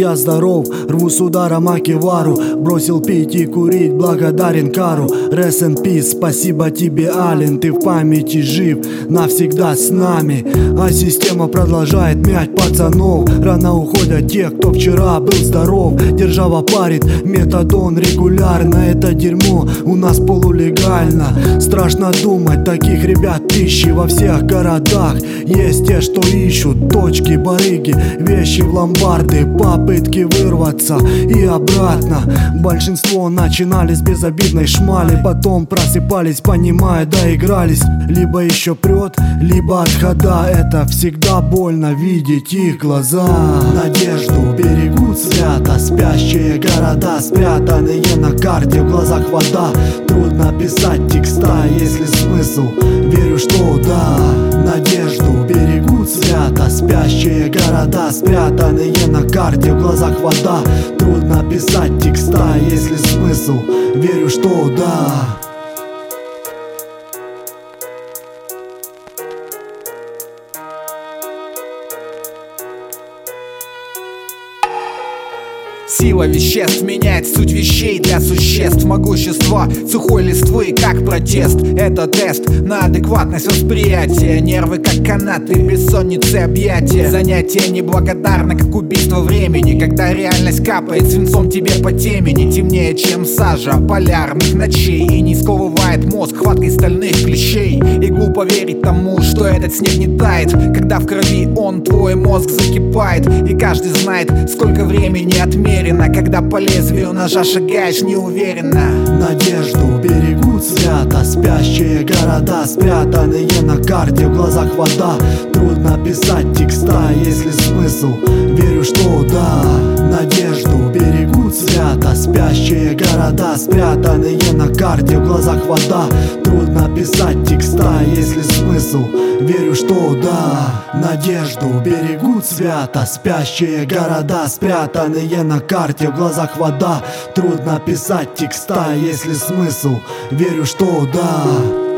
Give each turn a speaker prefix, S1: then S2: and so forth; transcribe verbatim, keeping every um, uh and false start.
S1: я здоров, рву с удара макевару. Бросил пить и курить, благодарен кару. Rest in peace, спасибо тебе, Ален. Ты в памяти жив, навсегда с нами. А система продолжает мять пацанов. Рано уходят те, кто вчера был здоров. Держава парит, метадон регулярно. Это дерьмо у нас полулегально. Страшно думать, таких ребят тысячи во всех городах. Есть те, что ищут точки, барыги, вещи в ломбарды, попытки вырваться и обратно. Большинство начинали с безобидной шмали, потом просыпались, понимая, доигрались. Либо еще прет, либо отхода. Это всегда больно видеть их глаза. Надежду берегут свято, спящие города, спрятанные на карте, в глазах вода. Трудно писать текста, если смысл, верю, что да. Надежду берегут свято, спящие города, спрятанные на карте, в глазах вода. Трудно писать текста, если смысл, верю, что да.
S2: Сила веществ меняет суть вещей для существ. Могущество сухой листвы как протест. Это тест на адекватность восприятия. Нервы как канаты, бессонницы объятия. Занятие неблагодарно, как убийство времени. Когда реальность капает свинцом тебе по темени. Темнее, чем сажа полярных ночей. И не сковывает мозг хваткой стальных клещей. И глупо верить тому, что этот снег не тает, когда в крови он, твой мозг, закипает. И каждый знает, сколько времени отмерено, когда по лезвию ножа шагаешь неуверенно.
S1: Надежду берегут свято, спящие города, спрятанные на карте, в глазах вода. Трудно писать текста, если смысл, верю, что да. Надежду берегут свято, спящие города, спрятанные на карте, в глазах вода. Трудно писать текста, если смысл, верю, что да. Надежду берегут свято, спящие города, спрятанные на карте, в глазах вода. Трудно писать текста, если смысл, верю, что да.